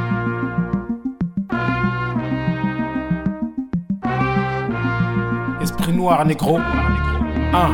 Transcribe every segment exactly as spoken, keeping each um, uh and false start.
Esprit noir, négro. Un.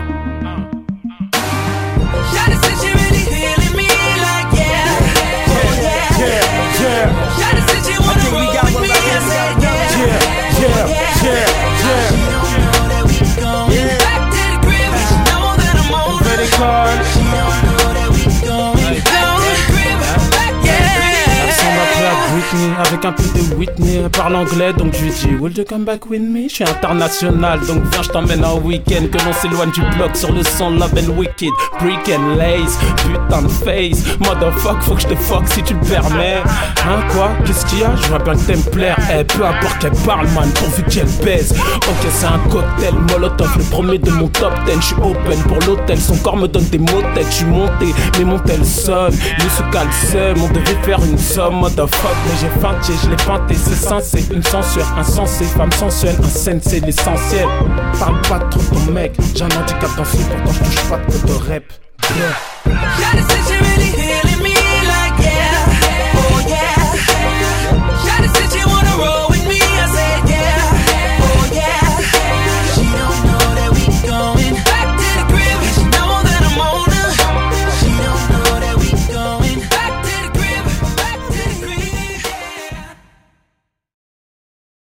Shawty said she really feeling me like yeah, yeah, yeah, yeah. Shawty said she wanna roll with me. I said yeah, yeah, yeah, yeah. She don't know that we going back to the crib, but she know that I'm on the card. She don't know that we going back to the crib, back yeah. Elle ressemble un peu à Britney, avec un peu de Whitney. Elle parle anglais, donc je lui dis will you come back with me? Je suis international, donc viens je t'emmène en week-end. Que l'on s'éloigne du bloc sur le son Love and Wicked. Brick and Lace, putain de face. Motherfuck, faut que je te fuck si tu le permets. Hein quoi? Qu'est-ce qu'il y a? Je vois bien que t'aimes plaire. Eh, peu importe qu'elle parle man, pourvu qu'elle baise. Ok c'est un cocktail, molotov, le premier de mon top ten. Je suis open pour l'hôtel, son corps me donne des mots de tête. Je suis monté, mais mon tel sonne. Youssouka le seum, on devait faire une somme. Motherfuck, mais j'ai feinté, je l'ai peinté. C'est censé, une censure insensée. Femme sensuelle, un scène c'est l'essentiel. Parle pas trop ton mec, j'ai un handicap dans ce pourtant je touche pas de rap. Yeah. Shawty said she really